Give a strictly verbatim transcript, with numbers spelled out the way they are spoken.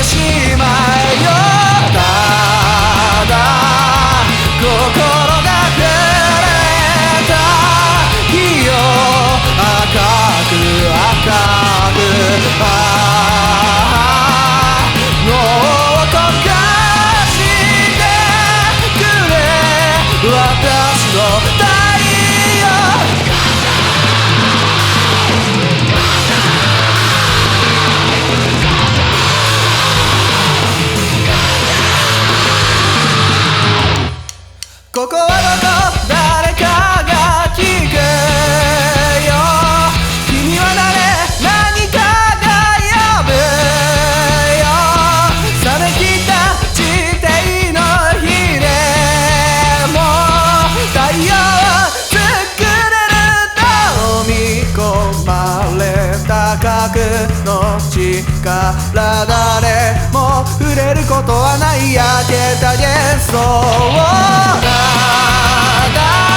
しまえよ。ただ心が触れた日よ、赤く赤く、ああもう溶かしてくれ私の太陽。ここはどこ、誰かが聞けよ。君は誰、何かが呼ぶよ。冷め切った地底の火でも太陽を作れると見込まれた核の力、誰も触れることはない焼けた幻想を。ただ